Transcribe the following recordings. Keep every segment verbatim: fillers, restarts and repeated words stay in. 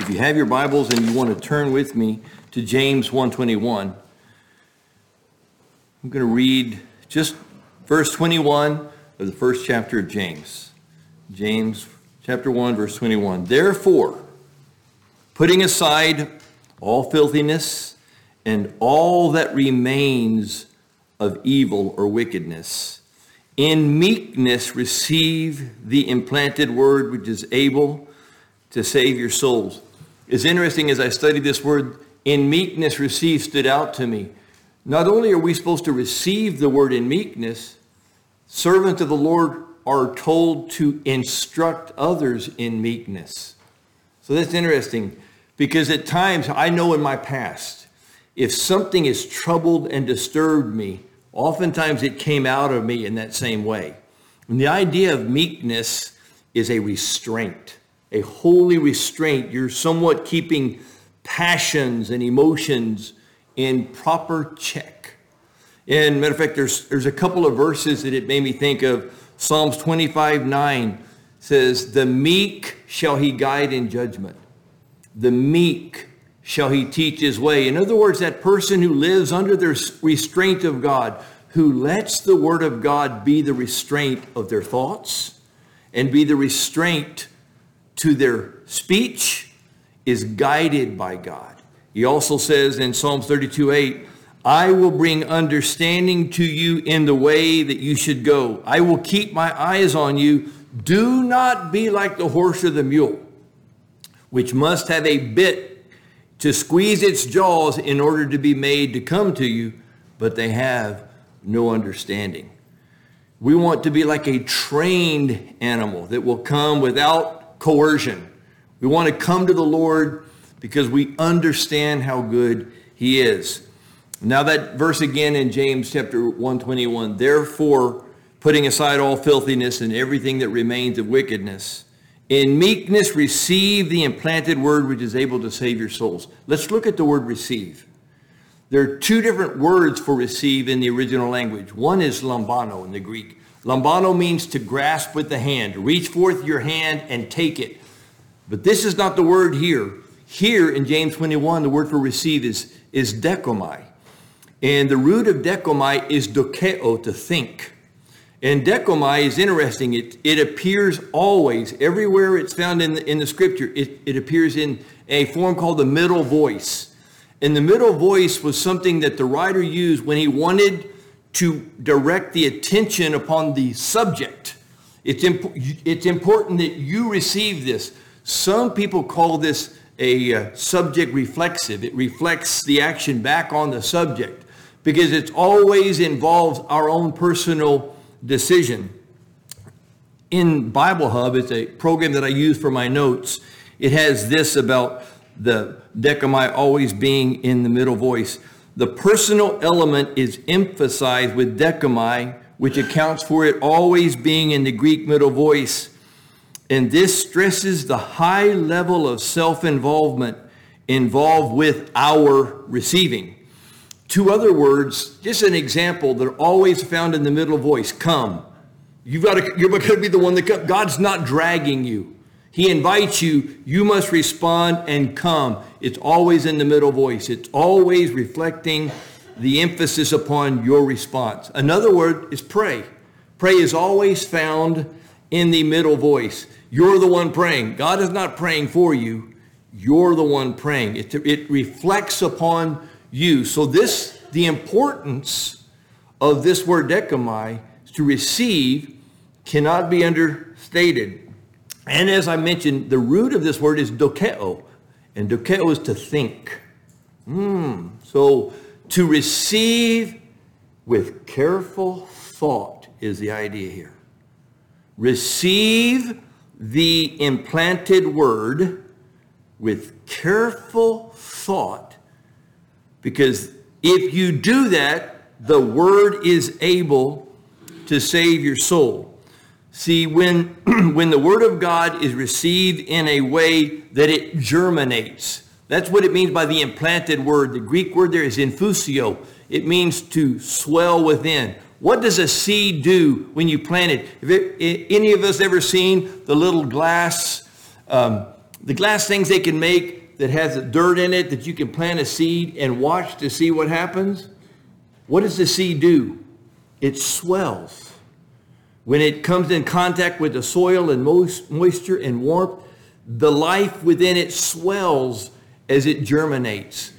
If you have your Bibles and you want to turn with me to James one twenty-one, I'm going to read just verse twenty-one of the first chapter of James. James chapter one, verse twenty-one. Therefore, putting aside all filthiness and all that remains of evil or wickedness, in meekness receive the implanted word which is able to save your souls. It's interesting, as I studied this word, in meekness receive, stood out to me. Not only are we supposed to receive the word in meekness, servants of the Lord are told to instruct others in meekness. So that's interesting, because at times, I know in my past, if something has troubled and disturbed me, oftentimes it came out of me in that same way. And the idea of meekness is a restraint, a holy restraint. You're somewhat keeping passions and emotions in proper check. And matter of fact, there's there's a couple of verses that it made me think of. Psalms twenty-five nine says, "The meek shall he guide in judgment. The meek shall he teach his way." In other words, that person who lives under the restraint of God, who lets the word of God be the restraint of their thoughts and be the restraint to their speech, is guided by God. He also says in Psalms thirty-two eight, "I will bring understanding to you in the way that you should go. I will keep my eyes on you. Do not be like the horse or the mule, which must have a bit to squeeze its jaws in order to be made to come to you, but they have no understanding." We want to be like a trained animal that will come without coercion. We want to come to the Lord because we understand how good he is. Now that verse again in James chapter one twenty-one, "Therefore, putting aside all filthiness and everything that remains of wickedness, in meekness receive the implanted word which is able to save your souls." Let's look at the word receive. There are two different words for receive in the original language. One is lambano in the Greek. Lambano means to grasp with the hand. Reach forth your hand and take it. But this is not the word here. Here in James twenty-one, the word for receive is, is dekomai. And the root of dekomai is dokeo, to think. And dekomai is interesting. It, it appears always, everywhere it's found in the, in the scripture, it, it appears in a form called the middle voice. And the middle voice was something that the writer used when he wanted to direct the attention upon the subject. It's, imp- it's important that you receive this. Some people call this a uh, subject reflexive. It reflects the action back on the subject because it always involves our own personal decision. In Bible Hub, it's a program that I use for my notes. It has this about the dekomai always being in the middle voice. The personal element is emphasized with dekomai, which accounts for it always being in the Greek middle voice. And this stresses the high level of self-involvement involved with our receiving. Two other words, just an example, that are always found in the middle voice. Come. You've got to, you're going to be the one that comes. God's not dragging you. He invites you. You must respond and come. It's always in the middle voice. It's always reflecting the emphasis upon your response. Another word is pray. Pray is always found in the middle voice. You're the one praying. God is not praying for you. You're the one praying. It, it reflects upon you. So this, the importance of this word dekomai, to receive, cannot be understated. And as I mentioned, the root of this word is dokeo. And dokeo is to think. Mm. So to receive with careful thought is the idea here. Receive the implanted word with careful thought, because if you do that, the word is able to save your soul. See, when, when the word of God is received in a way that it germinates, that's what it means by the implanted word. The Greek word there is infusio. It means to swell within. What does a seed do when you plant it? Have it, any of us ever seen the little glass um, The glass things they can make that has dirt in it that you can plant a seed and watch to see what happens. What does the seed do? It swells. When it comes in contact with the soil and moisture and warmth, the life within it swells as it germinates.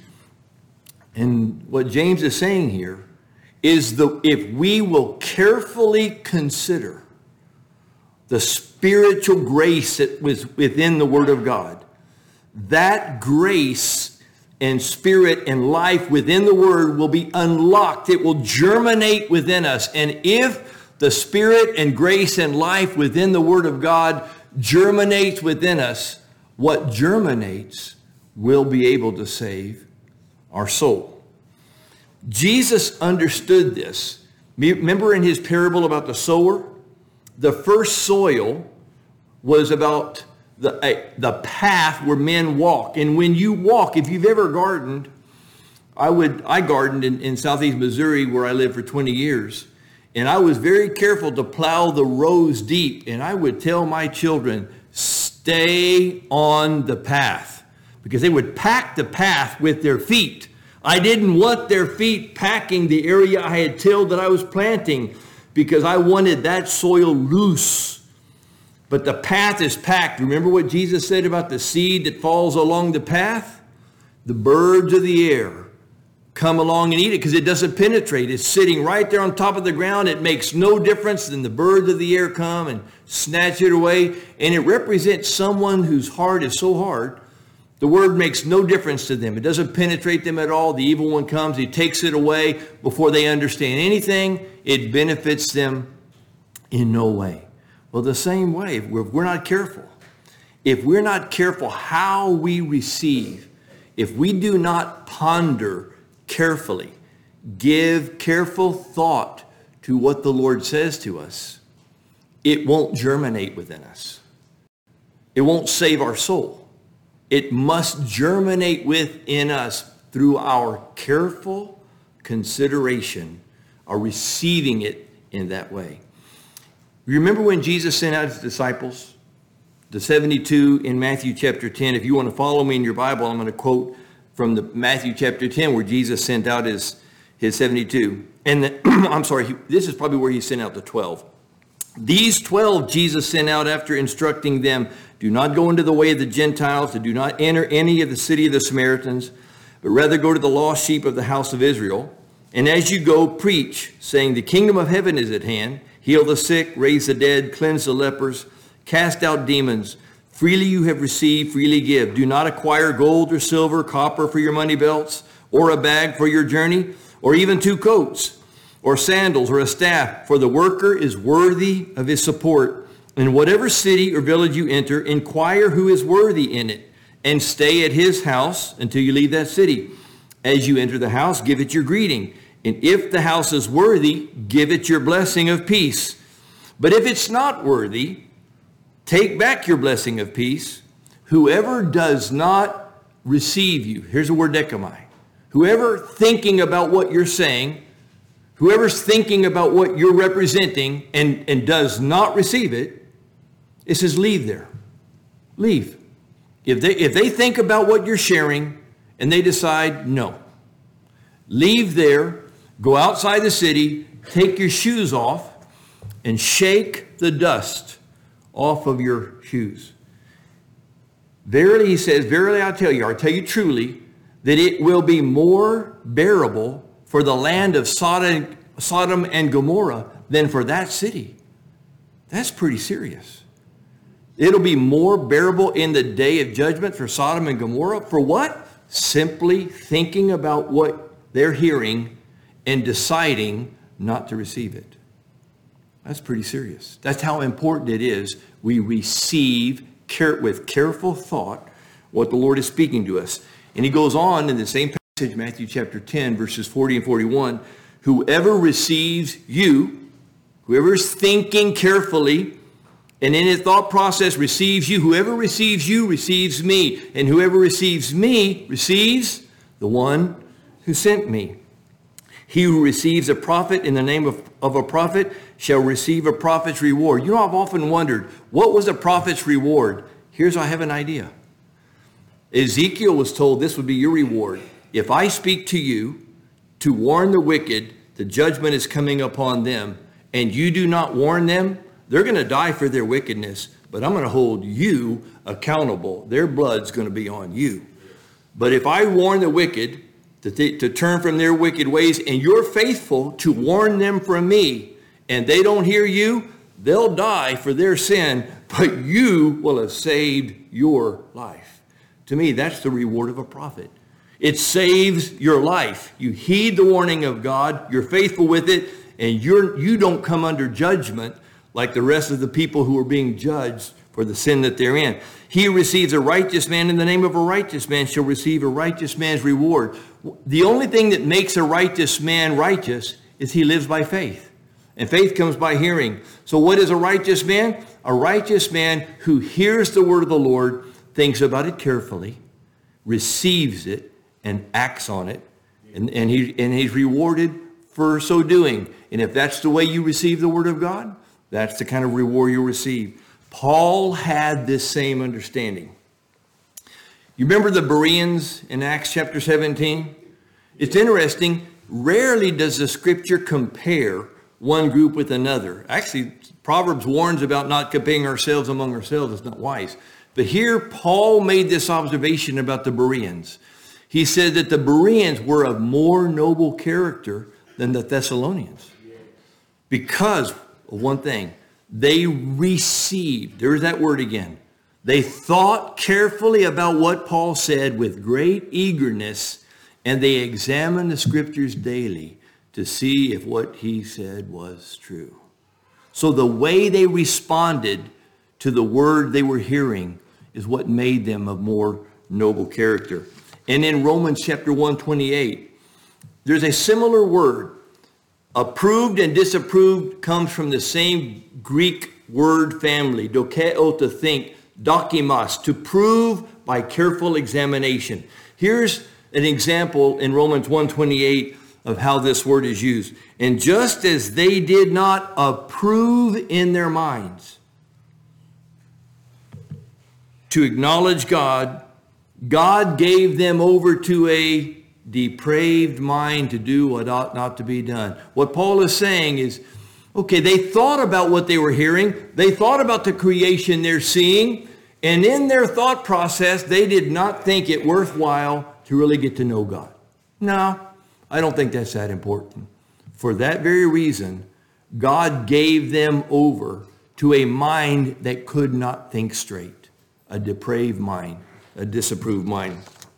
And what James is saying here is that if we will carefully consider the spiritual grace that was within the Word of God, that grace and spirit and life within the Word will be unlocked. It will germinate within us. And if the spirit and grace and life within the Word of God germinates within us, what germinates will be able to save our soul. Jesus understood this. Remember in his parable about the sower? The first soil was about the, uh, the path where men walk. And when you walk, if you've ever gardened, I would I gardened in, in southeast Missouri where I lived for twenty years. And I was very careful to plow the rows deep. And I would tell my children, stay on the path. Because they would pack the path with their feet. I didn't want their feet packing the area I had tilled that I was planting, because I wanted that soil loose. But the path is packed. Remember what Jesus said about the seed that falls along the path? The birds of the air come along and eat it because it doesn't penetrate. It's sitting right there on top of the ground. It makes no difference. Then the birds of the air come and snatch it away. And it represents someone whose heart is so hard, the word makes no difference to them. It doesn't penetrate them at all. The evil one comes, he takes it away before they understand anything. It benefits them in no way. Well, the same way, if we're, if we're not careful, if we're not careful how we receive, if we do not ponder carefully, give careful thought to what the Lord says to us, it won't germinate within us. It won't save our soul. It must germinate within us through our careful consideration, our receiving it in that way. Remember when Jesus sent out his disciples, the seventy-two in Matthew chapter ten? If you want to follow me in your Bible, I'm going to quote from the Matthew chapter ten where Jesus sent out his, his seventy-two. And the, I'm sorry, he, this is probably where he sent out the twelve. These twelve Jesus sent out after instructing them, do not go into the way of the Gentiles, and do not enter any of the city of the Samaritans, but rather go to the lost sheep of the house of Israel. And as you go, preach, saying, the kingdom of heaven is at hand. Heal the sick, raise the dead, cleanse the lepers, cast out demons. Freely you have received, freely give. Do not acquire gold or silver, copper for your money belts, or a bag for your journey, or even two coats, or sandals, or a staff, for the worker is worthy of his support. In whatever city or village you enter, inquire who is worthy in it, and stay at his house until you leave that city. As you enter the house, give it your greeting. And if the house is worthy, give it your blessing of peace. But if it's not worthy, take back your blessing of peace. Whoever does not receive you, here's the word dekamai. Whoever thinking about what you're saying, whoever's thinking about what you're representing and, and does not receive it, it says leave there. Leave. If they, if they think about what you're sharing and they decide no, leave there, go outside the city, take your shoes off, and shake the dust off of your shoes. Verily, he says, verily I tell you, I tell you truly, that it will be more bearable for the land of Sodom, Sodom and Gomorrah than for that city. That's pretty serious. It'll be more bearable in the day of judgment for Sodom and Gomorrah. For what? Simply thinking about what they're hearing and deciding not to receive it. That's pretty serious. That's how important it is we receive care, with careful thought what the Lord is speaking to us. And he goes on in the same passage, Matthew chapter ten, verses forty and forty-one. Whoever receives you, whoever's thinking carefully, and in his thought process receives you, whoever receives you receives me. And whoever receives me receives the one who sent me. He who receives a prophet in the name of, of a prophet shall receive a prophet's reward. You know, I've often wondered, what was a prophet's reward? Here's, I have an idea. Ezekiel was told this would be your reward. If I speak to you to warn the wicked, the judgment is coming upon them, and you do not warn them, they're going to die for their wickedness, but I'm going to hold you accountable. Their blood's going to be on you. But if I warn the wicked to, th- to turn from their wicked ways, and you're faithful to warn them from me, and they don't hear you, they'll die for their sin, but you will have saved your life. To me, that's the reward of a prophet. It saves your life. You heed the warning of God, you're faithful with it, and you're, you don't come under judgment like the rest of the people who are being judged for the sin that they're in. He who receives a righteous man in the name of a righteous man shall receive a righteous man's reward. The only thing that makes a righteous man righteous is he lives by faith. And faith comes by hearing. So what is a righteous man? A righteous man who hears the word of the Lord, thinks about it carefully, receives it, and acts on it. And, and, he, and he's rewarded for so doing. And if that's the way you receive the word of God, that's the kind of reward you'll receive. Paul had this same understanding. You remember the Bereans in Acts chapter seventeen? It's interesting. Rarely does the scripture compare one group with another. Actually, Proverbs warns about not comparing ourselves among ourselves. It's not wise. But here, Paul made this observation about the Bereans. He said that the Bereans were of more noble character than the Thessalonians. Because of one thing, they received, there's that word again. They thought carefully about what Paul said with great eagerness, and they examined the scriptures daily to see if what he said was true. So the way they responded to the word they were hearing is what made them of more noble character. And in Romans chapter one twenty-eight, there's a similar word. Approved and disapproved comes from the same Greek word family, dokeo, to think, dokimos, to prove by careful examination. Here's an example in Romans one twenty-eight of how this word is used. And just as they did not approve in their minds to acknowledge God, God gave them over to a depraved mind to do what ought not to be done. What Paul is saying is, okay, they thought about what they were hearing. They thought about the creation they're seeing. And in their thought process, they did not think it worthwhile to really get to know God. No, I don't think that's that important. For that very reason, God gave them over to a mind that could not think straight, a depraved mind, a disapproved mind.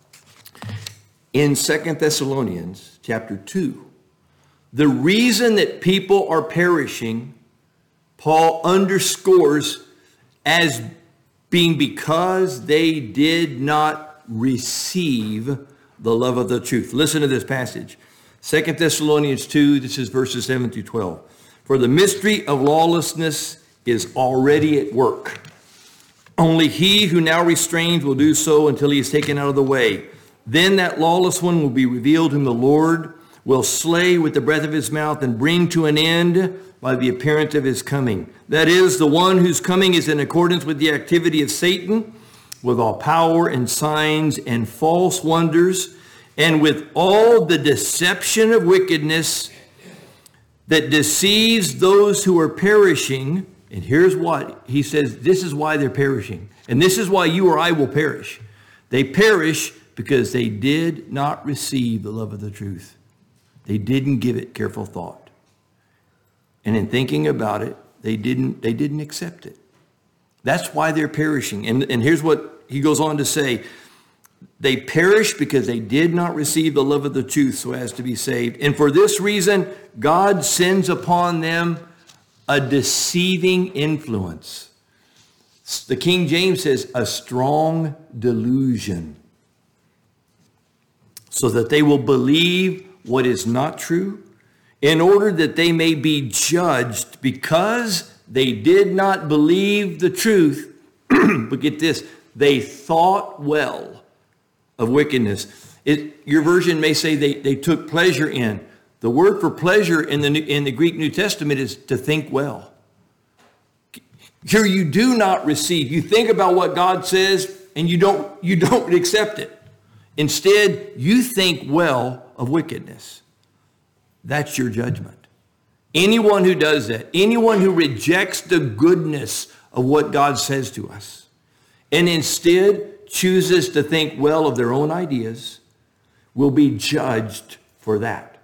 In Second Thessalonians chapter two, the reason that people are perishing, Paul underscores as being because they did not receive the love of the truth. Listen to this passage. Second Thessalonians two, this is verses seven through twelve. For the mystery of lawlessness is already at work. Only he who now restrains will do so until he is taken out of the way. Then that lawless one will be revealed, whom the Lord will slay with the breath of his mouth and bring to an end by the appearance of his coming. That is, the one whose coming is in accordance with the activity of Satan, with all power and signs and false wonders, and with all the deception of wickedness that deceives those who are perishing. And here's what he says, this is why they're perishing. And this is why you or I will perish. They perish because they did not receive the love of the truth. They didn't give it careful thought. And in thinking about it, they didn't, they didn't accept it. That's why they're perishing. And, and here's what he goes on to say. They perish because they did not receive the love of the truth so as to be saved. And for this reason, God sends upon them a deceiving influence. The King James says, a strong delusion, so that they will believe what is not true, in order that they may be judged because they did not believe the truth. But get this, they thought well of wickedness. It, your version may say they, they took pleasure in. The word for pleasure in the, in the Greek New Testament is to think well. Here you do not receive. You think about what God says, and you don't, you don't accept it. Instead, you think well of wickedness. That's your judgment. Anyone who does that, anyone who rejects the goodness of what God says to us, and instead chooses to think well of their own ideas, will be judged for that.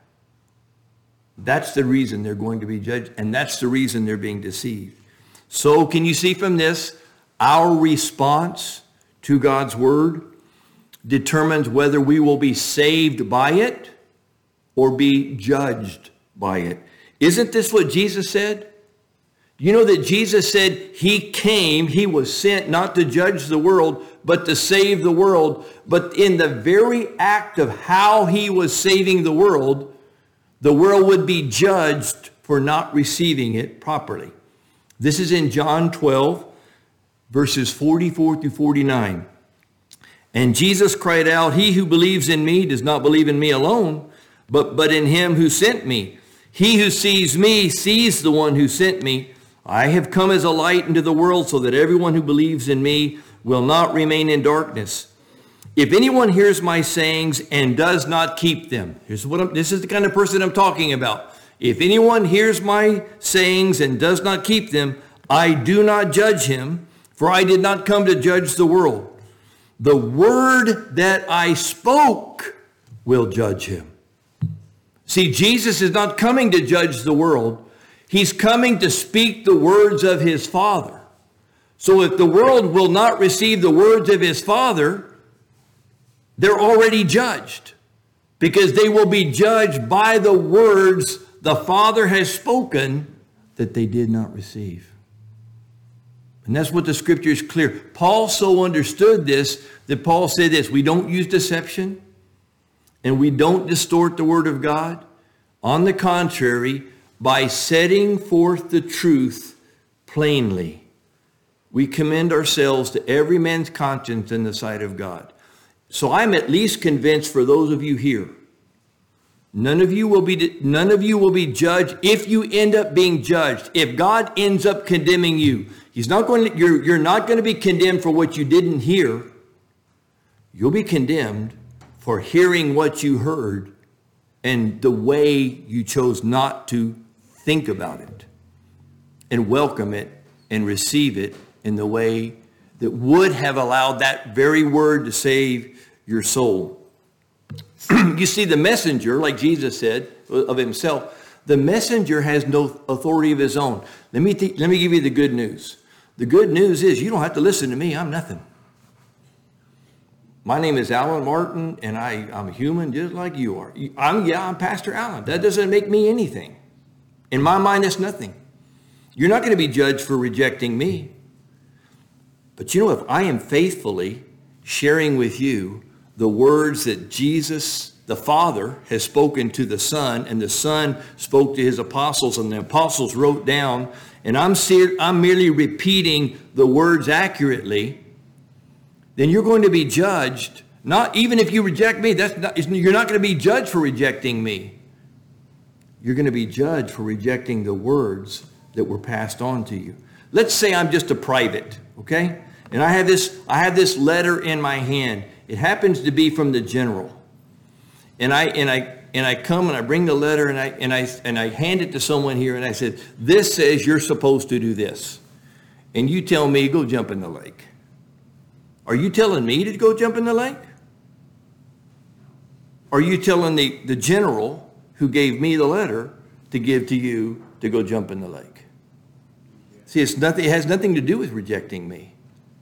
That's the reason they're going to be judged, and that's the reason they're being deceived. So can you see from this, our response to God's word determines whether we will be saved by it or be judged by it. Isn't this what Jesus said? You know that Jesus said he came, he was sent not to judge the world, but to save the world. But in the very act of how he was saving the world, the world would be judged for not receiving it properly. This is in John twelve, verses forty-four through forty-nine. And Jesus cried out, "He who believes in me does not believe in me alone, but, but in him who sent me. He who sees me sees the one who sent me. I have come as a light into the world so that everyone who believes in me will not remain in darkness. If anyone hears my sayings and does not keep them," here's what I'm, this is the kind of person I'm talking about. "If anyone hears my sayings and does not keep them, I do not judge him, for I did not come to judge the world. The word that I spoke will judge him." See, Jesus is not coming to judge the world. He's coming to speak the words of his Father. So if the world will not receive the words of his Father, they're already judged, because they will be judged by the words the Father has spoken that they did not receive. And that's what the scripture is clear. Paul so understood this that Paul said this: we don't use deception and we don't distort the word of God. On the contrary, by setting forth the truth plainly, we commend ourselves to every man's conscience in the sight of God. So I'm at least convinced, for those of you here, none of you will be none of you will be judged if you end up being judged. If God ends up condemning you, He's not going to, you're, you're not going to be condemned for what you didn't hear. You'll be condemned for hearing what you heard and the way you chose not to think about it and welcome it and receive it in the way that would have allowed that very word to save your soul. You see, the messenger, like Jesus said of himself, the messenger has no authority of his own. Let me, th- let me give you the good news. The good news is you don't have to listen to me. I'm nothing. My name is Alan Martin, and I, I'm a human just like you are. I'm, yeah, I'm Pastor Alan. That doesn't make me anything. In my mind, it's nothing. You're not going to be judged for rejecting me. But you know, if I am faithfully sharing with you the words that Jesus, the Father, has spoken to the Son, and the Son spoke to his apostles, and the apostles wrote down, and I'm, ser- I'm merely repeating the words accurately, then you're going to be judged. Not even if you reject me, that's not, you're not going to be judged for rejecting me. You're going to be judged for rejecting the words that were passed on to you. Let's say I'm just a private, okay? And I have this, I have this letter in my hand. It happens to be from the general. And I and I and I come and I bring the letter and I and I and I hand it to someone here, and I said, "This says you're supposed to do this." And you tell me, "Go jump in the lake." Are you telling me to go jump in the lake? Are you telling the, the general who gave me the letter to give to you to go jump in the lake? See, it's nothing, it has nothing to do with rejecting me.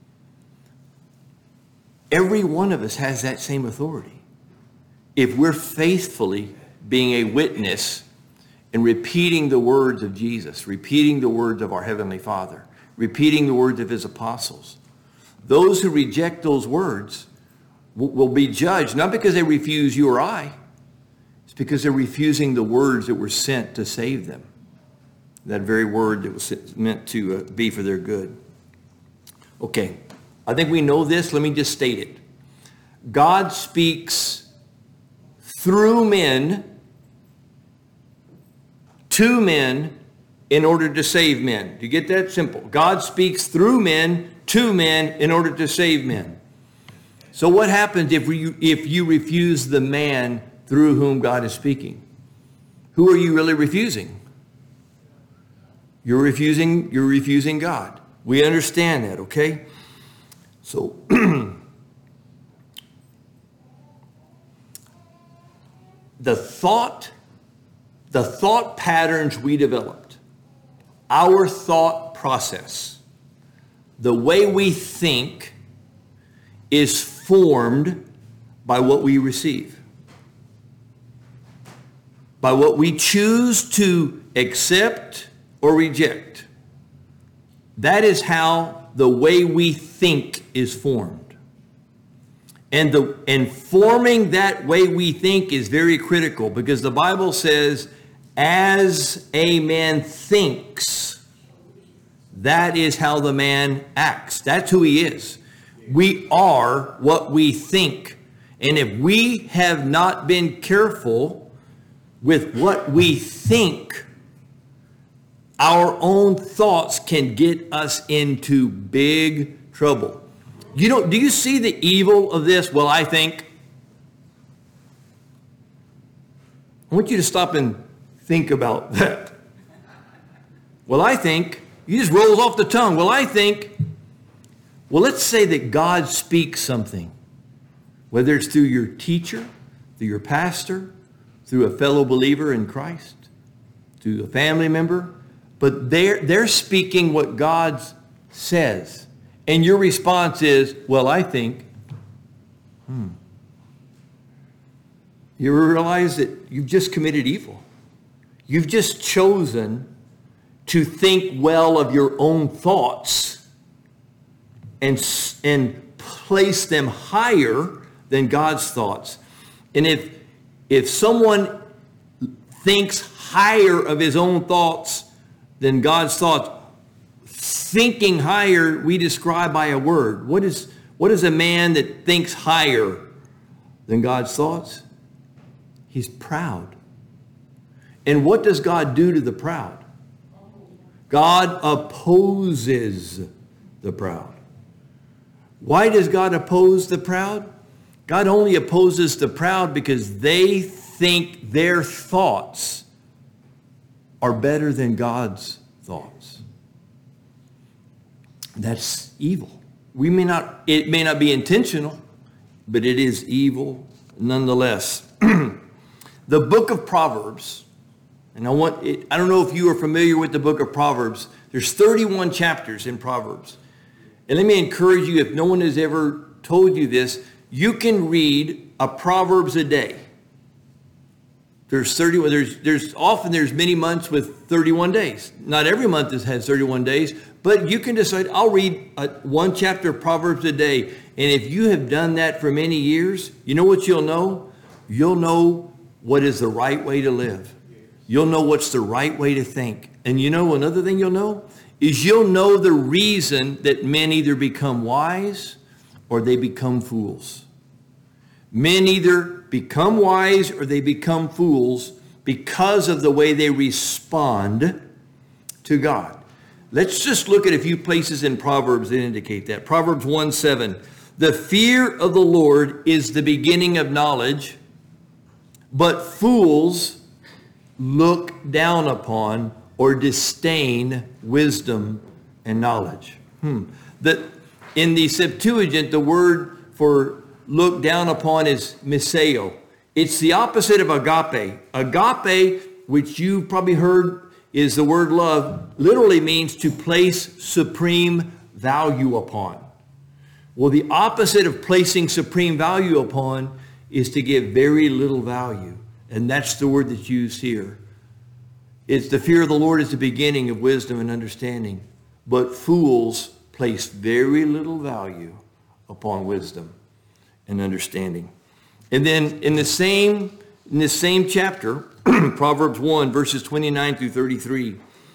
Every one of us has that same authority. If we're faithfully being a witness and repeating the words of Jesus, repeating the words of our Heavenly Father, repeating the words of his apostles, those who reject those words will be judged, not because they refuse you or I. It's because they're refusing the words that were sent to save them. That very word that was meant to uh, be for their good. Okay, I think we know this. Let me just state it. God speaks through men to men in order to save men. Do you get that? Simple. God speaks through men to men in order to save men. So what happens if you, if you refuse the man through whom God is speaking? Who are you really refusing? You're refusing, you're refusing God. We understand that, okay? So the thought, the thought patterns we developed, our thought process, the way we think is formed by what we receive, by what we choose to accept or reject. That is how the way we think is formed. And the and forming that way we think is very critical, because the Bible says, as a man thinks, that is how the man acts. That's who he is. We are what we think. And if we have not been careful with what we think, our own thoughts can get us into big trouble. You know, do you see the evil of this? Well, I think. I want you to stop and think about that. Well, I think. You just rolls off the tongue. Well, I think. Well, let's say that God speaks something, whether it's through your teacher, through your pastor, through a fellow believer in Christ, through a family member, but they're, they're speaking what God says. And your response is, well, I think, hmm. You realize that you've just committed evil. You've just chosen to think well of your own thoughts and, and place them higher than God's thoughts. And if, if someone thinks higher of his own thoughts than God's thoughts, thinking higher we describe by a word. What is, what is a man that thinks higher than God's thoughts? He's proud. And what does God do to the proud? God opposes the proud. Why does God oppose the proud? God only opposes the proud because they think their thoughts are better than God's thoughts. That's evil. We may not, it may not be intentional, but it is evil nonetheless. The book of Proverbs, and I want it, I don't know if you are familiar with the book of Proverbs. There's thirty-one chapters in Proverbs. And let me encourage you, if no one has ever told you this, you can read a Proverbs a day. There's thirty. There's there's often there's many months with thirty-one days. Not every month has thirty-one days, but you can decide, I'll read a, one chapter of Proverbs a day. And if you have done that for many years, you know what you'll know? You'll know what is the right way to live. You'll know what's the right way to think. And you know another thing you'll know is you'll know the reason that men either become wise or they become fools. Men either become wise or they become fools because of the way they respond to God. Let's just look at a few places in Proverbs that indicate that. Proverbs one seven. The fear of the Lord is the beginning of knowledge, but fools look down upon or disdain wisdom and knowledge. Hmm. That in the Septuagint, the word for look down upon is miseo. It's the opposite of agape. Agape, which you've probably heard is the word love, literally means to place supreme value upon. Well, the opposite of placing supreme value upon is to give very little value. And that's the word that's used here. It's the fear of the Lord is the beginning of wisdom and understanding. But fools place very little value upon wisdom and understanding. And then in the same, in the same chapter, Proverbs one, verses twenty-nine through thirty-three,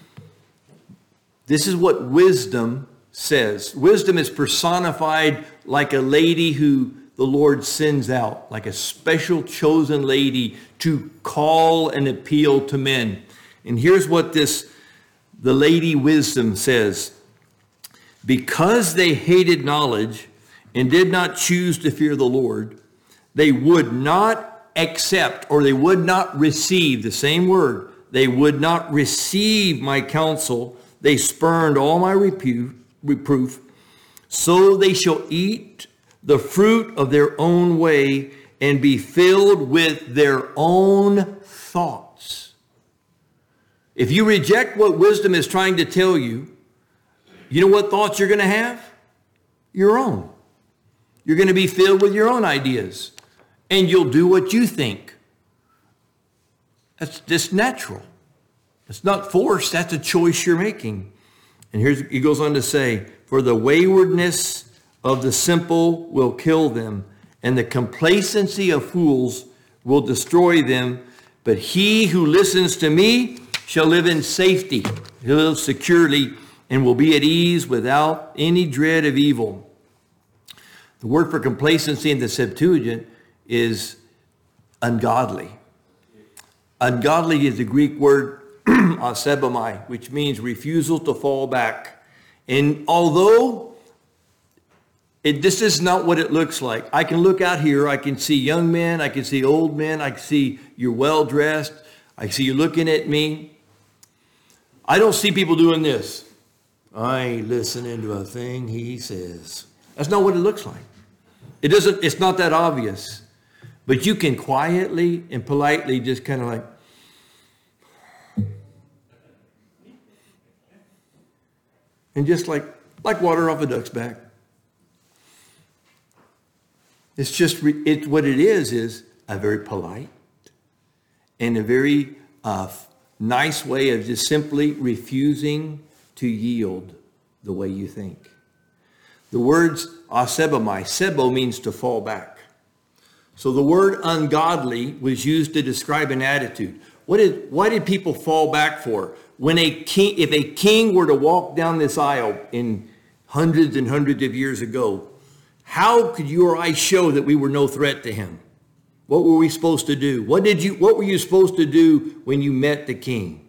this is what wisdom says. Wisdom is personified like a lady who the Lord sends out, like a special chosen lady to call and appeal to men. And here's what this, the lady wisdom says. Because they hated knowledge and did not choose to fear the Lord, they would not accept, or they would not receive, the same word, they would not receive my counsel. They spurned all my repu- reproof. So they shall eat the fruit of their own way and be filled with their own thoughts. If you reject what wisdom is trying to tell you, you know what thoughts you're going to have? Your own. You're going to be filled with your own ideas, and you'll do what you think. That's just natural. It's not forced. That's a choice you're making. And here's, he goes on to say, for the waywardness of the simple will kill them, and the complacency of fools will destroy them. But he who listens to me shall live in safety. He'll live securely and will be at ease without any dread of evil. The word for complacency in the Septuagint is ungodly. Ungodly is the Greek word asebamai, which means refusal to fall back. And although it, this is not what it looks like. I can look out here, I can see young men, I can see old men, I can see you're well-dressed, I see you looking at me. I don't see people doing this. I ain't listening to a thing he says. That's not what it looks like. It doesn't, it's not that obvious. But you can quietly and politely just kind of like, and just like, like water off a duck's back. It's just, it, what it is, is a very polite and a very uh, nice way of just simply refusing to yield the way you think. The words asebamai, sebo means to fall back. So the word ungodly was used to describe an attitude. What did, why did people fall back for? When a king, if a king were to walk down this aisle in hundreds and hundreds of years ago, how could you or I show that we were no threat to him? What were we supposed to do? What did you, what were you supposed to do when you met the king?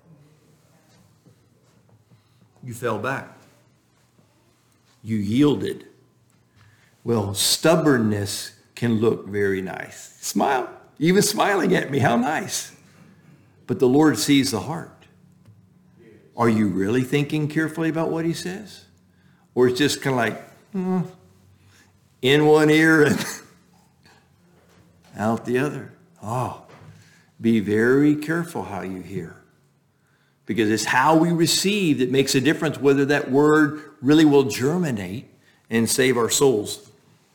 You fell back. You yielded. Well, stubbornness can look very nice. Smile. Even smiling at me. How nice. But the Lord sees the heart. Are you really thinking carefully about what he says? Or it's just kind of like, hmm, in one ear and out the other. Oh, be very careful how you hear. Because it's how we receive that makes a difference whether that word really will germinate and save our souls.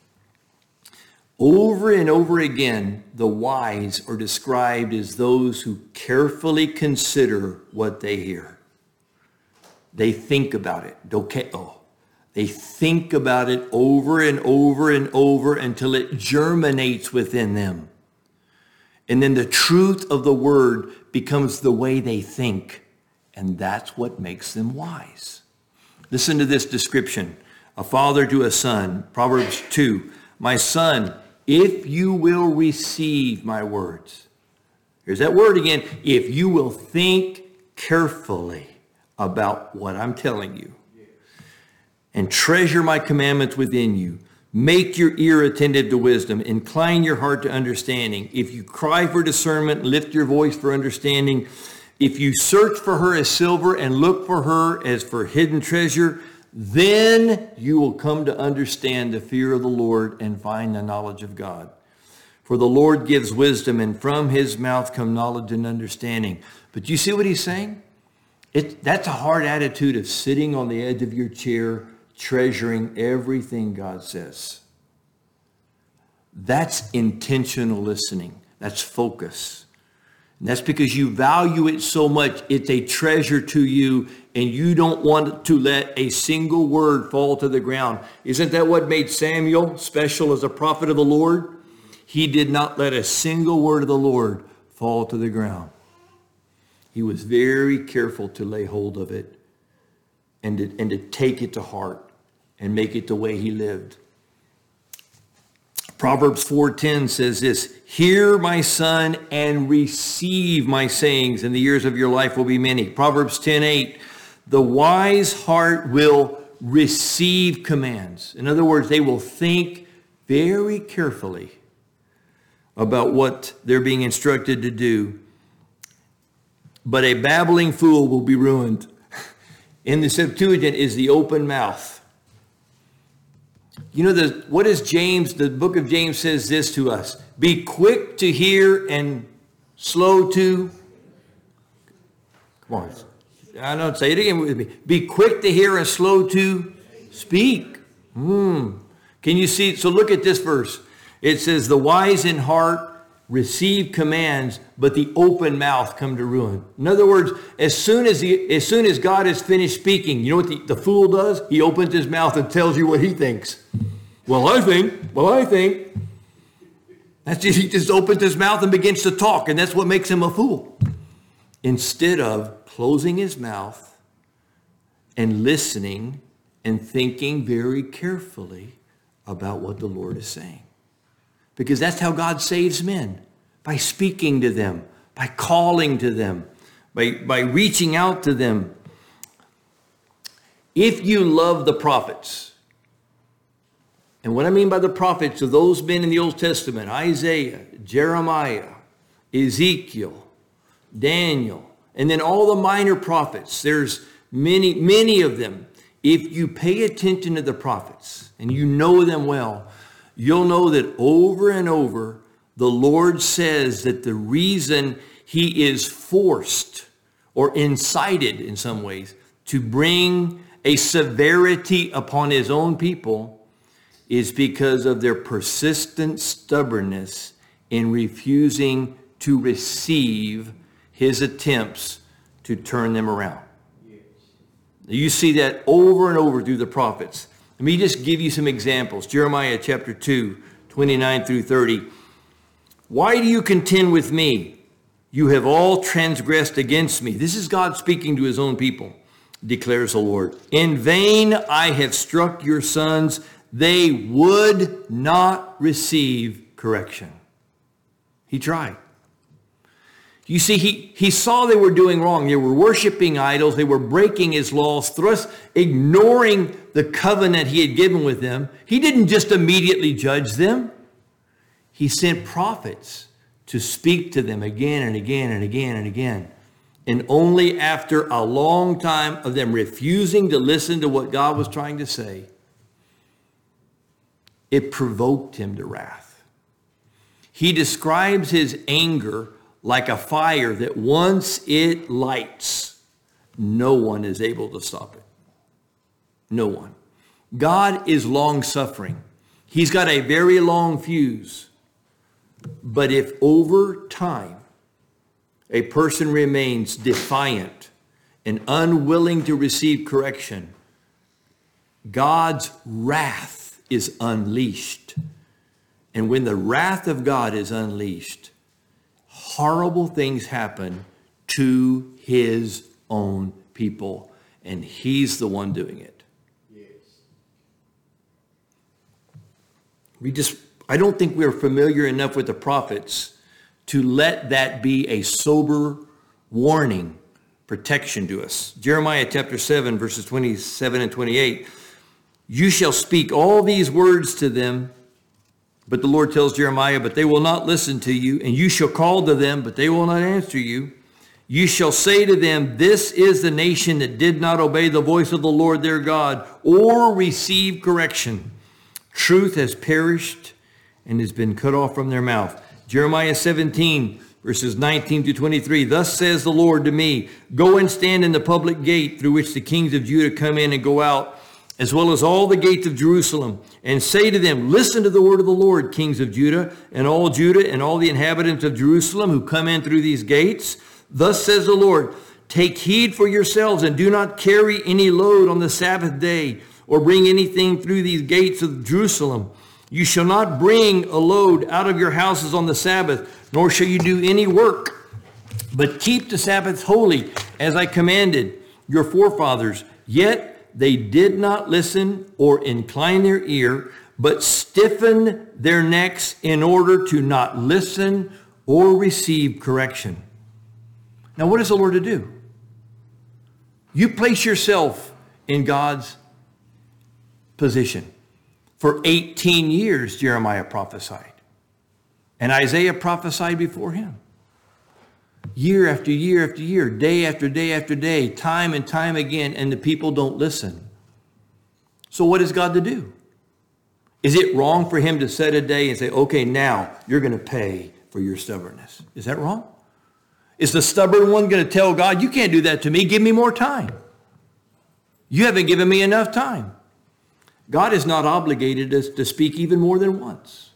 Over and over again, the wise are described as those who carefully consider what they hear. They think about it. Dokeo. They think about it over and over and over until it germinates within them. And then the truth of the word becomes the way they think. And that's what makes them wise. Listen to this description. A father to a son. Proverbs two. My son, if you will receive my words. Here's that word again. If you will think carefully about what I'm telling you. And treasure my commandments within you. Make your ear attentive to wisdom. Incline your heart to understanding. If you cry for discernment, lift your voice for understanding. If you search for her as silver and look for her as for hidden treasure, then you will come to understand the fear of the Lord and find the knowledge of God. For the Lord gives wisdom, and from his mouth come knowledge and understanding. But you see what he's saying? It, that's a hard attitude of sitting on the edge of your chair, treasuring everything God says. That's intentional listening. That's focus. And that's because you value it so much. It's a treasure to you, and you don't want to let a single word fall to the ground. Isn't that what made Samuel special as a prophet of the Lord? He did not let a single word of the Lord fall to the ground. He was very careful to lay hold of it and to, and to take it to heart and make it the way he lived. Proverbs four ten says this, hear, my son, and receive my sayings, and the years of your life will be many. Proverbs ten eight, the wise heart will receive commands. In other words, they will think very carefully about what they're being instructed to do. But a babbling fool will be ruined. In the Septuagint is the open mouth. You know, the, what is James, the book of James says this to us. Be quick to hear and slow to, come on, I don't say it again with me. Be quick to hear and slow to speak. Hmm. Can you see? So look at this verse. It says, the wise in heart receive commands, but the open mouth come to ruin. In other words, as soon as he, as soon as God has finished speaking, you know what the, the fool does? He opens his mouth and tells you what he thinks. Well, I think, well, I think. That's just, he just opens his mouth and begins to talk, and that's what makes him a fool. Instead of closing his mouth and listening and thinking very carefully about what the Lord is saying. Because that's how God saves men, by speaking to them, by calling to them, by, by reaching out to them. If you love the prophets, and what I mean by the prophets are those men in the Old Testament, Isaiah, Jeremiah, Ezekiel, Daniel, and then all the minor prophets, there's many, many of them. If you pay attention to the prophets and you know them well, you'll know that over and over, the Lord says that the reason he is forced or incited in some ways to bring a severity upon his own people is because of their persistent stubbornness in refusing to receive his attempts to turn them around. Yes. You see that over and over through the prophets. Let me just give you some examples. Jeremiah chapter two, twenty-nine through thirty. Why do you contend with me? You have all transgressed against me. This is God speaking to his own people, declares the Lord. In vain I have struck your sons. They would not receive correction. He tried. You see, he, he saw they were doing wrong. They were worshiping idols. They were breaking his laws, thrust, ignoring the covenant he had given with them. He didn't just immediately judge them. He sent prophets to speak to them again and again and again and again. And only after a long time of them refusing to listen to what God was trying to say, it provoked him to wrath. He describes his anger like a fire that once it lights, no one is able to stop it. No one. God is long-suffering. He's got a very long fuse. But if over time a person remains defiant and unwilling to receive correction, God's wrath is unleashed. And when the wrath of God is unleashed, horrible things happen to his own people, and he's the one doing it. Yes. We just, I don't think we're familiar enough with the prophets to let that be a sober warning, protection to us. Jeremiah chapter seven, verses twenty-seven and twenty-eight. You shall speak all these words to them, but the Lord tells Jeremiah, but they will not listen to you, and you shall call to them, but they will not answer you. You shall say to them, this is the nation that did not obey the voice of the Lord their God, or receive correction. Truth has perished and has been cut off from their mouth. Jeremiah seventeen, verses nineteen to twenty-three. Thus says the Lord to me, go and stand in the public gate through which the kings of Judah come in and go out, as well as all the gates of Jerusalem, and say to them, listen to the word of the Lord, kings of Judah, and all Judah, and all the inhabitants of Jerusalem who come in through these gates. Thus says the Lord, take heed for yourselves, and do not carry any load on the Sabbath day, or bring anything through these gates of Jerusalem. You shall not bring a load out of your houses on the Sabbath, nor shall you do any work, but keep the Sabbath holy, as I commanded your forefathers. Yet they did not listen or incline their ear, but stiffened their necks in order to not listen or receive correction. Now, what is the Lord to do? You place yourself in God's position. For eighteen years, Jeremiah prophesied. And Isaiah prophesied before him. Year after year after year, day after day after day, time and time again, and the people don't listen. So what is God to do? Is it wrong for him to set a day and say, okay, now you're going to pay for your stubbornness? Is that wrong? Is the stubborn one going to tell God, you can't do that to me, give me more time? You haven't given me enough time. God is not obligated to speak even more than once.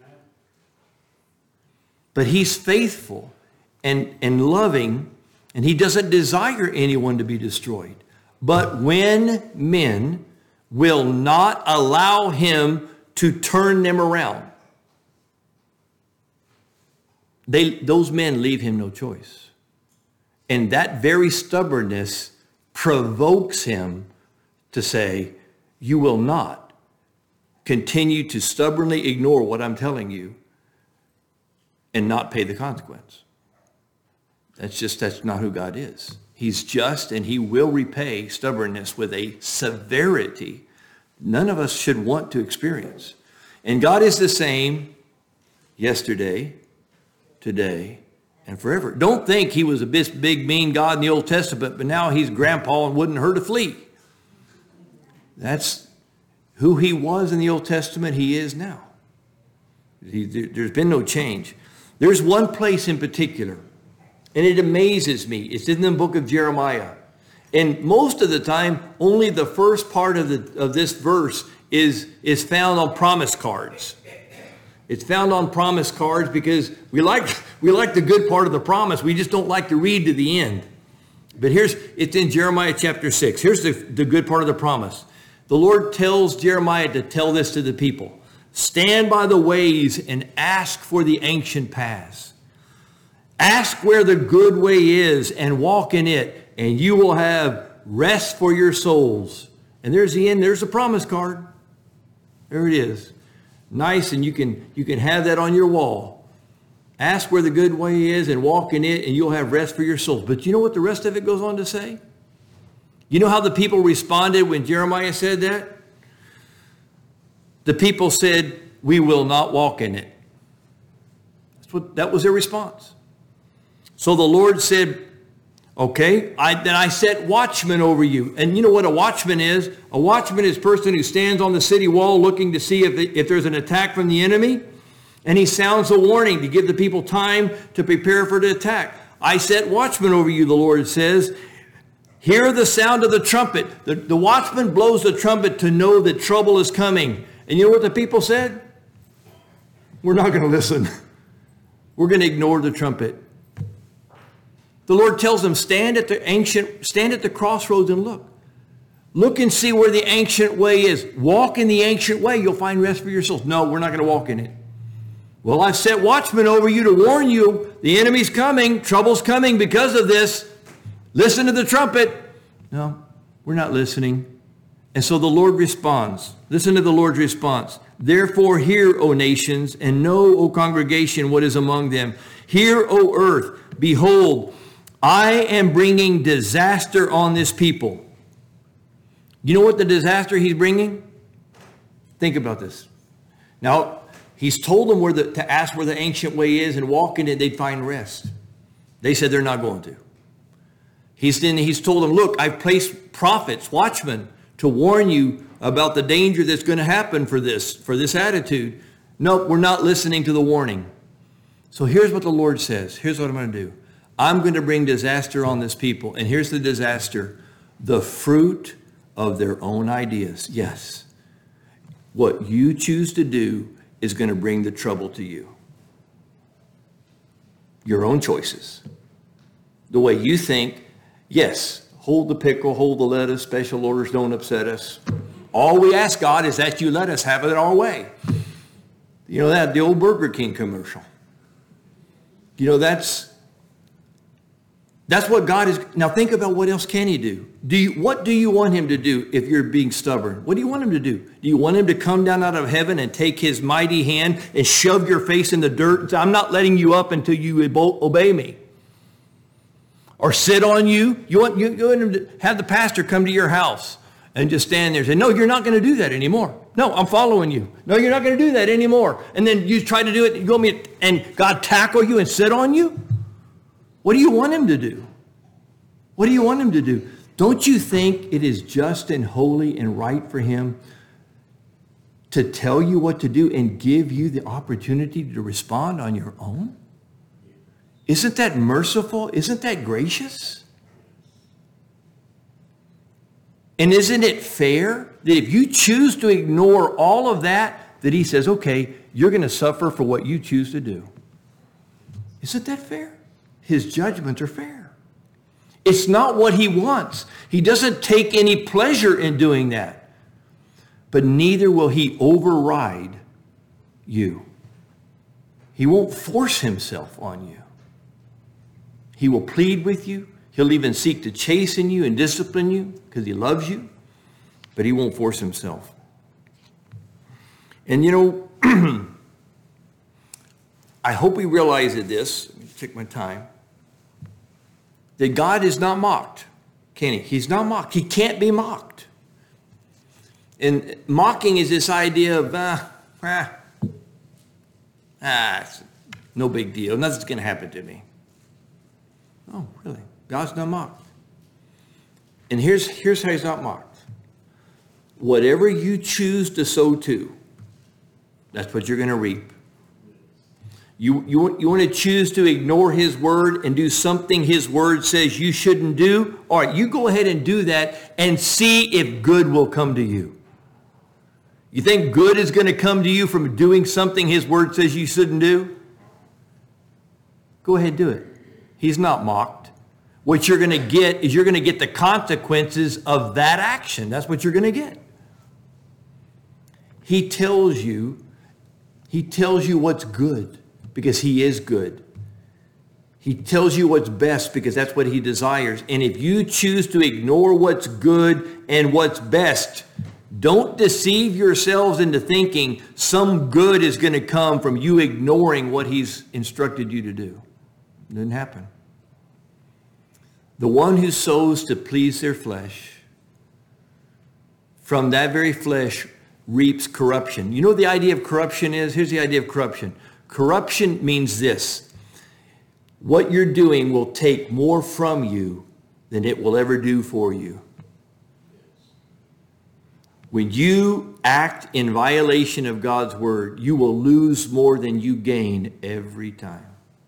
But he's faithful and, and loving, and he doesn't desire anyone to be destroyed. But when men will not allow him to turn them around, they, those men leave him no choice. And that very stubbornness provokes him to say, you will not continue to stubbornly ignore what I'm telling you and not pay the consequence. That's just, that's not who God is. He's just, and he will repay stubbornness with a severity none of us should want to experience. And God is the same yesterday, today, and forever. Don't think he was a big, big, mean God in the Old Testament, but now he's grandpa and wouldn't hurt a flea. That's who he was in the Old Testament, he is now. He, there's been no change. There's one place in particular, and it amazes me. It's in the book of Jeremiah. And most of the time, only the first part of, the, of this verse is, is found on promise cards. It's found on promise cards because we like, we like the good part of the promise. We just don't like to read to the end. But here's, it's in Jeremiah chapter six. Here's the, the good part of the promise. The Lord tells Jeremiah to tell this to the people. Stand by the ways and ask for the ancient paths. Ask where the good way is and walk in it, and you will have rest for your souls. And there's the end. There's the promise card. There it is. Nice, and you can, you can have that on your wall. Ask where the good way is and walk in it, and you'll have rest for your souls. But you know what the rest of it goes on to say? You know how the people responded when Jeremiah said that? The people said, we will not walk in it. That's what, that was their response. So the Lord said, okay, I, then I set watchmen over you. And you know what a watchman is? A watchman is a person who stands on the city wall looking to see if, if there's an attack from the enemy. And he sounds a warning to give the people time to prepare for the attack. I set watchmen over you, the Lord says. Hear the sound of the trumpet. The, the watchman blows the trumpet to know that trouble is coming. And you know what the people said? We're not going to listen. We're going to ignore the trumpet. The Lord tells them, stand at the ancient, stand at the crossroads and look. Look and see where the ancient way is. Walk in the ancient way. You'll find rest for your souls. No, we're not going to walk in it. Well, I've set watchmen over you to warn you. The enemy's coming. Trouble's coming because of this. Listen to the trumpet. No, we're not listening. And so the Lord responds. Listen to the Lord's response. Therefore hear, O nations, and know, O congregation, what is among them. Hear, O earth, behold, I am bringing disaster on this people. You know what the disaster he's bringing? Think about this. Now, he's told them where the, to ask where the ancient way is and walk in it, they'd find rest. They said they're not going to. He's, then he's told them, look, I've placed prophets, watchmen, to warn you about the danger that's going to happen for this, for this attitude. Nope, we're not listening to the warning. So here's what the Lord says. Here's what I'm going to do. I'm going to bring disaster on this people. And here's the disaster. The fruit of their own ideas. Yes. What you choose to do is going to bring the trouble to you. Your own choices. The way you think, yes, hold the pickle, hold the lettuce, special orders don't upset us. All we ask God is that you let us have it our way. You know that, the old Burger King commercial. You know, that's that's what God is. Now think about what else can he do? Do you, what do you want him to do if you're being stubborn? What do you want him to do? Do you want him to come down out of heaven and take his mighty hand and shove your face in the dirt and say, I'm not letting you up until you obey me? Or sit on you? You want, you, you want him to have the pastor come to your house and just stand there and say, no, you're not going to do that anymore. No, I'm following you. No, you're not going to do that anymore. And then you try to do it, you go me, and God tackle you and sit on you? What do you want him to do? What do you want him to do? Don't you think it is just and holy and right for him to tell you what to do and give you the opportunity to respond on your own? Isn't that merciful? Isn't that gracious? And isn't it fair that if you choose to ignore all of that, that he says, okay, you're going to suffer for what you choose to do? Isn't that fair? His judgments are fair. It's not what he wants. He doesn't take any pleasure in doing that. But neither will he override you. He won't force himself on you. He will plead with you. He'll even seek to chasten you and discipline you because he loves you. But he won't force himself. And you know, I hope we realize that this, let me check my time, that God is not mocked. Can he? He's not mocked. He can't be mocked. And mocking is this idea of, ah, ah, ah, it's no big deal. Nothing's going to happen to me. Oh, really? God's not mocked. And here's, here's how he's not mocked. Whatever you choose to sow to, that's what you're going to reap. You, you, you want to choose to ignore his word and do something his word says you shouldn't do? All right, you go ahead and do that and see if good will come to you. You think good is going to come to you from doing something his word says you shouldn't do? Go ahead and do it. He's not mocked. What you're going to get is you're going to get the consequences of that action. That's what you're going to get. He tells you, he tells you what's good because he is good. He tells you what's best because that's what he desires. And if you choose to ignore what's good and what's best, don't deceive yourselves into thinking some good is going to come from you ignoring what he's instructed you to do. It didn't happen. The one who sows to please their flesh, from that very flesh reaps corruption. You know what the idea of corruption is? Here's the idea of corruption. Corruption means this. What you're doing will take more from you than it will ever do for you. When you act in violation of God's word, you will lose more than you gain every time.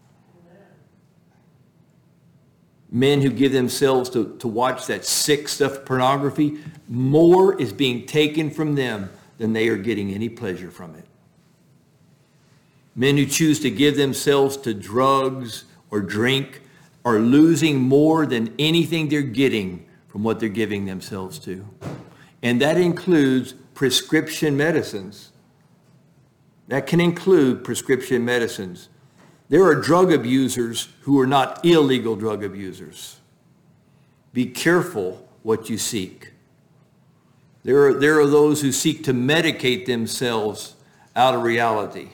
Men who give themselves to, to watch that sick stuff, pornography, more is being taken from them than they are getting any pleasure from it. Men who choose to give themselves to drugs or drink are losing more than anything they're getting from what they're giving themselves to. And that includes prescription medicines. That can include prescription medicines. There are drug abusers who are not illegal drug abusers. Be careful what you seek. There are, there are those who seek to medicate themselves out of reality.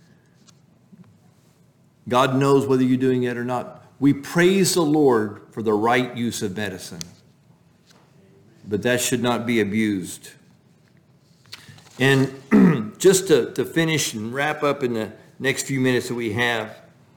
God knows whether you're doing it or not. We praise the Lord for the right use of medicine. But that should not be abused. And just to, to finish and wrap up in the next few minutes that we have,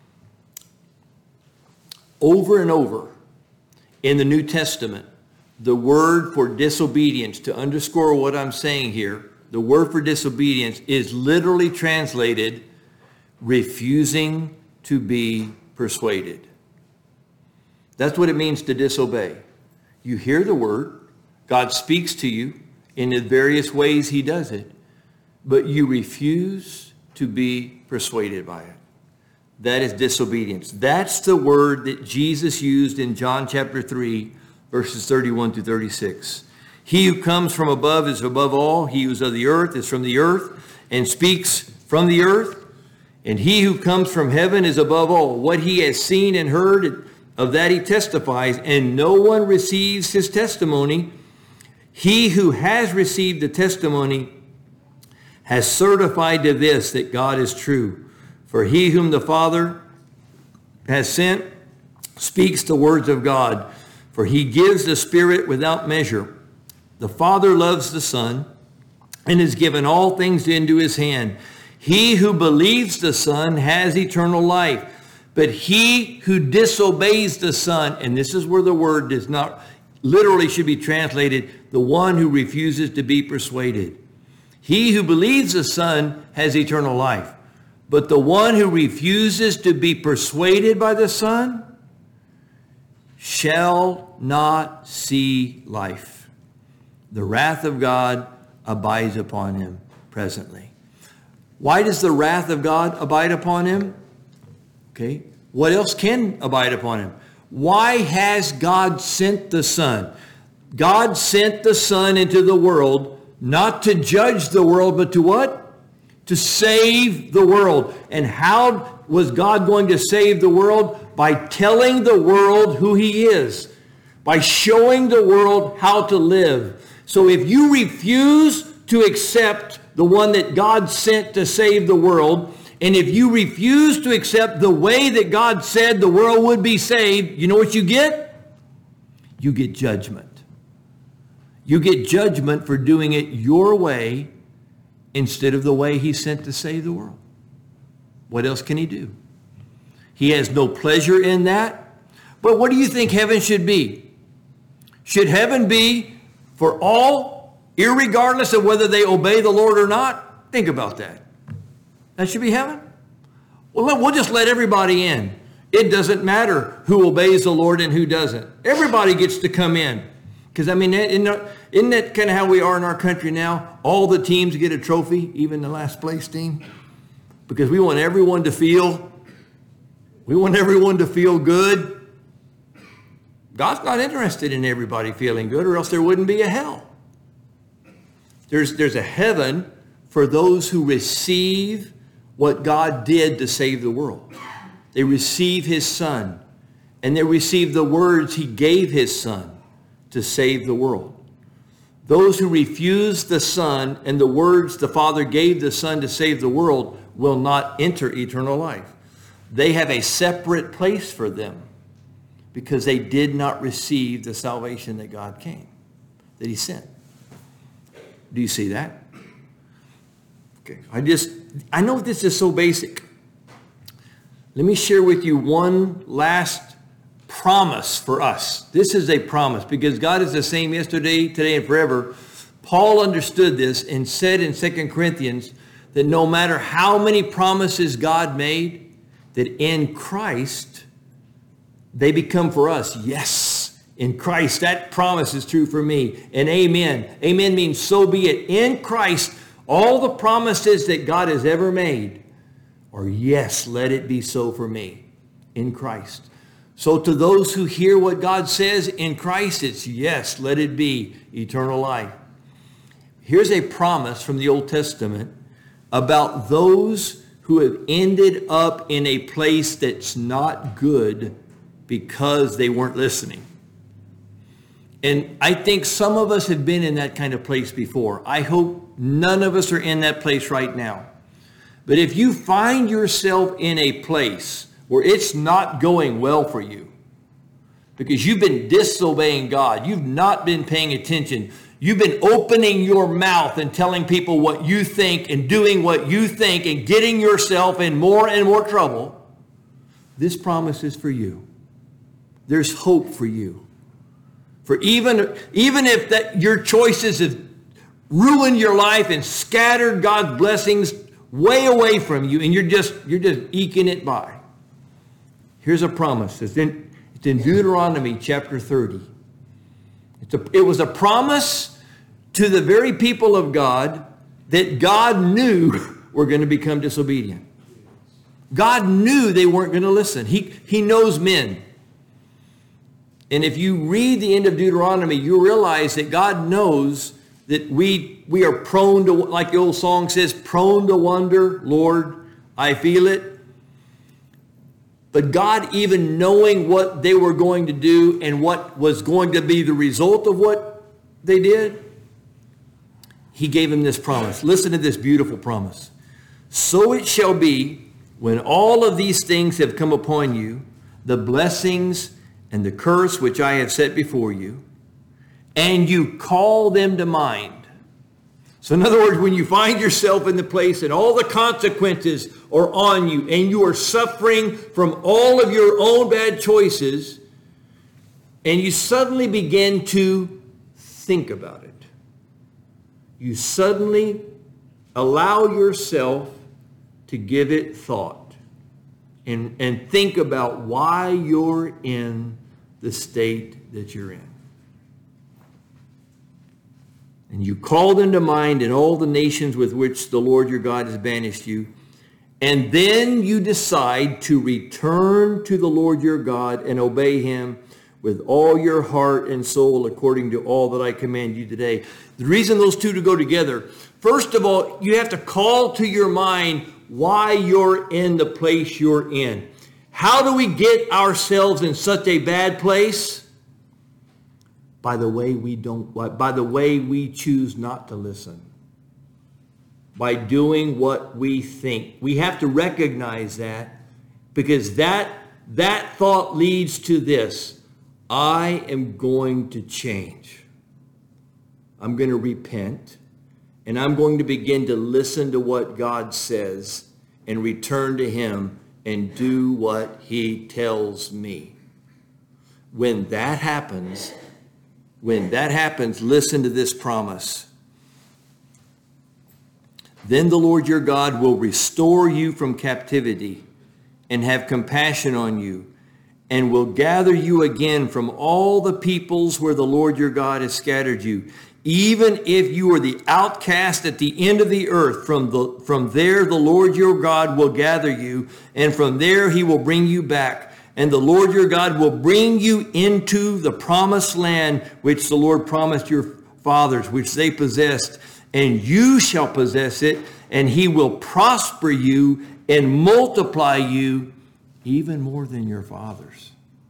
over and over in the New Testament, the word for disobedience, to underscore what I'm saying here, the word for disobedience is literally translated refusing to be persuaded. That's what it means to disobey. You hear the word, God speaks to you in the various ways he does it, but you refuse to be persuaded by it. That is disobedience. That's the word that Jesus used in John chapter three, verses thirty-one to thirty-six. He who comes from above is above all. He who is of the earth is from the earth and speaks from the earth. And he who comes from heaven is above all. What he has seen and heard, of that he testifies, and no one receives his testimony. He who has received the testimony has certified to this, that God is true. For he whom the Father has sent speaks the words of God. For he gives the Spirit without measure. The Father loves the Son and has given all things into his hand. He who believes the Son has eternal life. But he who disobeys the Son, and this is where the word does not literally should be translated, the one who refuses to be persuaded. He who believes the Son has eternal life. But the one who refuses to be persuaded by the Son shall not see life. The wrath of God abides upon him presently. Why does the wrath of God abide upon him? Okay, what else can abide upon him? Why has God sent the Son? God sent the Son into the world, not to judge the world, but to what? To save the world. And how was God going to save the world? By telling the world who he is. By showing the world how to live. So if you refuse to accept the one that God sent to save the world, and if you refuse to accept the way that God said the world would be saved, you know what you get? You get judgment. You get judgment for doing it your way instead of the way he sent to save the world. What else can he do? He has no pleasure in that. But what do you think heaven should be? Should heaven be for all, irregardless of whether they obey the Lord or not? Think about that. That should be heaven? Well, we'll just let everybody in. It doesn't matter who obeys the Lord and who doesn't. Everybody gets to come in. Because, I mean, isn't that kind of how we are in our country now? All the teams get a trophy, even the last place team. Because we want everyone to feel, we want everyone to feel good. God's not interested in everybody feeling good, or else there wouldn't be a hell. There's, there's a heaven for those who receive what God did to save the world. They receive his Son, and they receive the words he gave his Son to save the world. Those who refuse the Son and the words the Father gave the Son to save the world will not enter eternal life. They have a separate place for them because they did not receive the salvation that God came, that he sent. Do you see that? Okay, I just, I know this is so basic. Let me share with you one last promise for us. This is a promise because God is the same yesterday, today, and forever. Paul understood this and said in Second Corinthians that no matter how many promises God made, that in Christ, they become for us, yes, in Christ. That promise is true for me. And amen. Amen means so be it. In Christ, all the promises that God has ever made are yes, let it be so for me in Christ. So to those who hear what God says in Christ, it's yes, let it be eternal life. Here's a promise from the Old Testament about those who have ended up in a place that's not good because they weren't listening. And I think some of us have been in that kind of place before. I hope none of us are in that place right now. But if you find yourself in a place where it's not going well for you because you've been disobeying God, you've not been paying attention, you've been opening your mouth and telling people what you think and doing what you think and getting yourself in more and more trouble, this promise is for you. There's hope for you. For even, even if that your choices have ruined your life and scattered God's blessings way away from you and you're just, you're just eking it by. Here's a promise. It's in, it's in Deuteronomy chapter thirty. It's a, it was a promise to the very people of God that God knew were going to become disobedient. God knew they weren't going to listen. He, he knows men. And if you read the end of Deuteronomy, you realize that God knows that we, we are prone to, like the old song says, prone to wonder, Lord, I feel it. But God, even knowing what they were going to do and what was going to be the result of what they did, he gave them this promise. Listen to this beautiful promise. So it shall be when all of these things have come upon you, the blessings and the curse which I have set before you, and you call them to mind. So in other words, when you find yourself in the place and all the consequences are on you and you are suffering from all of your own bad choices, and you suddenly begin to think about it. You suddenly allow yourself to give it thought and, and think about why you're in the state that you're in. And you call them to mind in all the nations with which the Lord your God has banished you. And then you decide to return to the Lord your God and obey him with all your heart and soul according to all that I command you today. The reason those two to go together, first of all, you have to call to your mind why you're in the place you're in. How do we get ourselves in such a bad place? By the way we don't, by the way we choose not to listen. By doing what we think. We have to recognize that, because that, that thought leads to this. I am going to change. I'm going to repent, and I'm going to begin to listen to what God says and return to him and do what he tells me. When that happens, when that happens, listen to this promise. Then the Lord your God will restore you from captivity and have compassion on you, and will gather you again from all the peoples where the Lord your God has scattered you. Even if you are the outcast at the end of the earth, from, the, from there the Lord your God will gather you, and from there he will bring you back. And the Lord your God will bring you into the promised land which the Lord promised your fathers, which they possessed. And you shall possess it, and he will prosper you and multiply you even more than your fathers.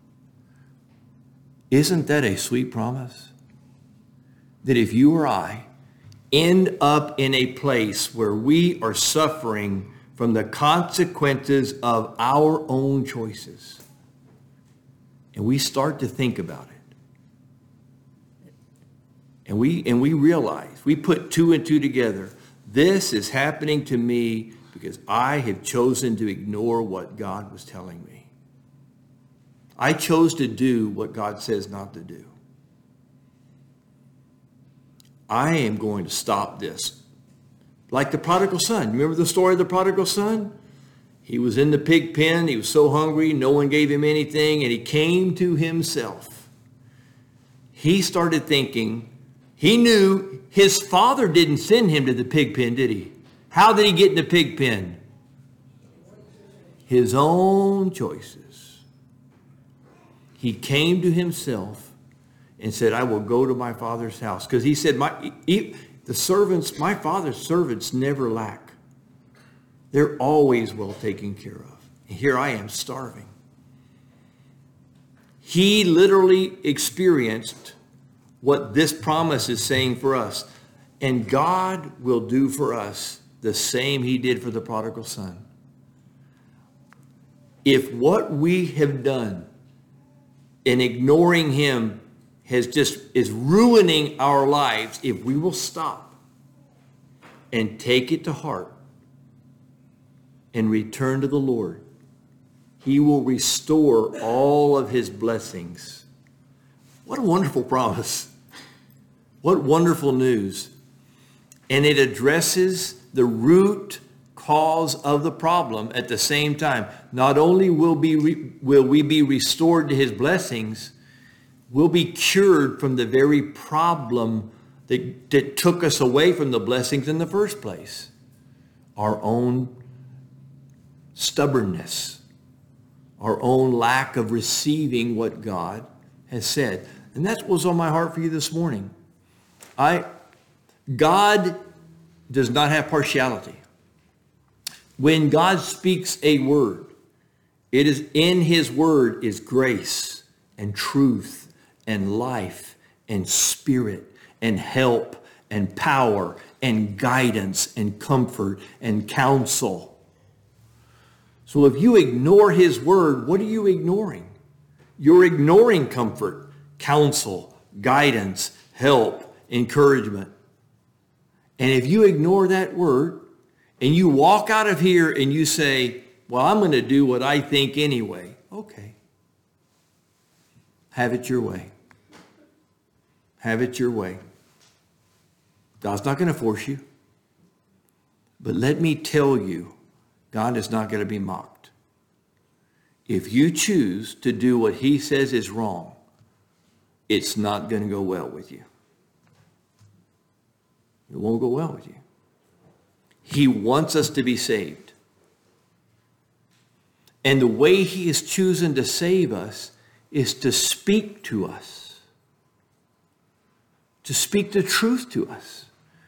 Isn't that a sweet promise? That if you or I end up in a place where we are suffering from the consequences of our own choices, and we start to think about it, and we and we realize, we put two and two together, this is happening to me because I have chosen to ignore what God was telling me. I chose to do what God says not to do. I am going to stop this. Like the prodigal son. Remember the story of the prodigal son? He was in the pig pen. He was so hungry. No one gave him anything. And he came to himself. He started thinking. He knew his father didn't send him to the pig pen, did he? How did he get in the pig pen? His own choices. He came to himself and said, I will go to my father's house. Because he said, my he, the servants, my father's servants never lack. They're always well taken care of. And here I am starving. He literally experienced what this promise is saying for us. And God will do for us the same he did for the prodigal son. If what we have done in ignoring him has just is ruining our lives, if we will stop and take it to heart and return to the Lord, he will restore all of his blessings. What a wonderful promise. What wonderful news. And it addresses the root cause of the problem at the same time. Not only will, be re, will we be restored to his blessings, we'll be cured from the very problem that, that took us away from the blessings in the first place. Our own stubbornness, our own lack of receiving what God has said. And that's what was on my heart for you this morning. I, God does not have partiality. When God speaks a word, it is in his word is grace and truth and life and spirit and help and power and guidance and comfort and counsel. So if you ignore his word, what are you ignoring? You're ignoring comfort, counsel, guidance, help, encouragement. And if you ignore that word and you walk out of here and you say, well, I'm going to do what I think anyway. Okay. Have it your way. Have it your way. God's not going to force you. But let me tell you, God is not going to be mocked. If you choose to do what he says is wrong, it's not going to go well with you. It won't go well with you. He wants us to be saved. And the way he has chosen to save us is to speak to us. To speak the truth to us.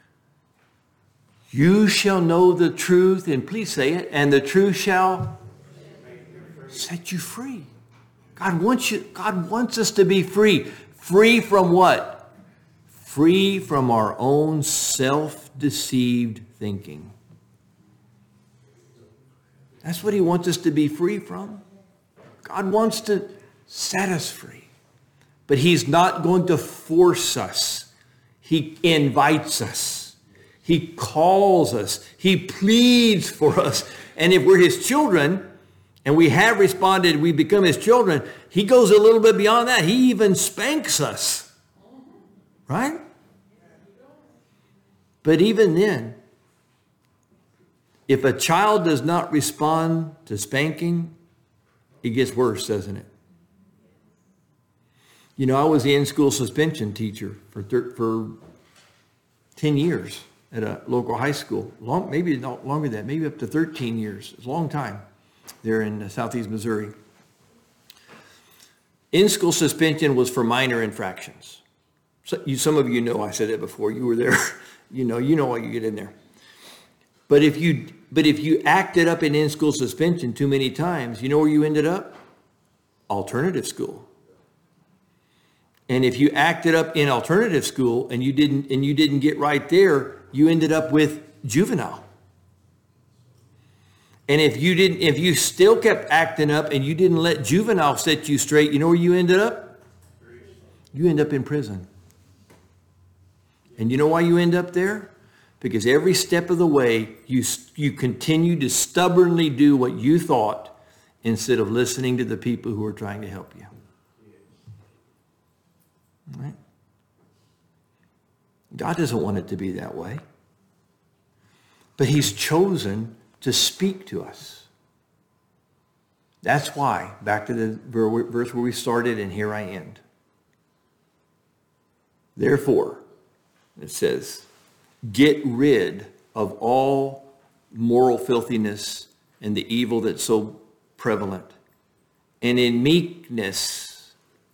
You shall know the truth, and please say it, and the truth shall set you free. God wants you, God wants us to be free. Free from what? Free from our own self-deceived thinking. That's what he wants us to be free from. God wants to set us free. But he's not going to force us. He invites us. He calls us. He pleads for us. And if we're his children, and we have responded, we become his children, he goes a little bit beyond that. He even spanks us. Right? But even then, if a child does not respond to spanking, it gets worse, doesn't it? You know, I was the in-school suspension teacher for thir- for ten years at a local high school. Long, maybe not longer than that, maybe up to thirteen years. It's a long time there in southeast Missouri. In-school suspension was for minor infractions. So you, some of you know I said it before. You were there. You know, you know why you get in there. But if you but if you acted up in in-school suspension too many times, you know where you ended up? Alternative school. And if you acted up in alternative school and you didn't and you didn't get right there, you ended up with juvenile. And if you didn't if you still kept acting up and you didn't let juvenile set you straight, you know where you ended up? You end up in prison. And you know why you end up there? Because every step of the way, you, you continue to stubbornly do what you thought instead of listening to the people who are trying to help you. Right? God doesn't want it to be that way. But he's chosen to speak to us. That's why, back to the verse where we started, and here I end. Therefore, it says, get rid of all moral filthiness and the evil that's so prevalent. And in meekness,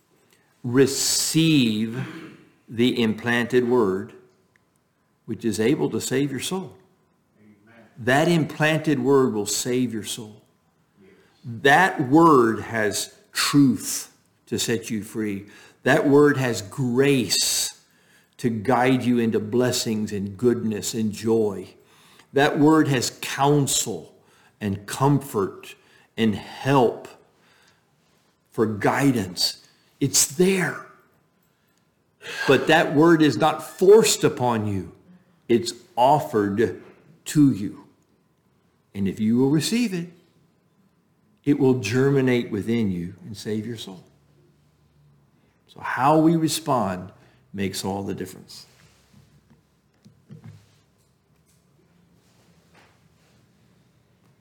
receive the implanted word, which is able to save your soul. Amen. That implanted word will save your soul. Yes. That word has truth to set you free. That word has grace to guide you into blessings and goodness and joy. That word has counsel and comfort and help for guidance. It's there. But that word is not forced upon you. It's offered to you. And if you will receive it, it will germinate within you and save your soul. So how we respond makes all the difference.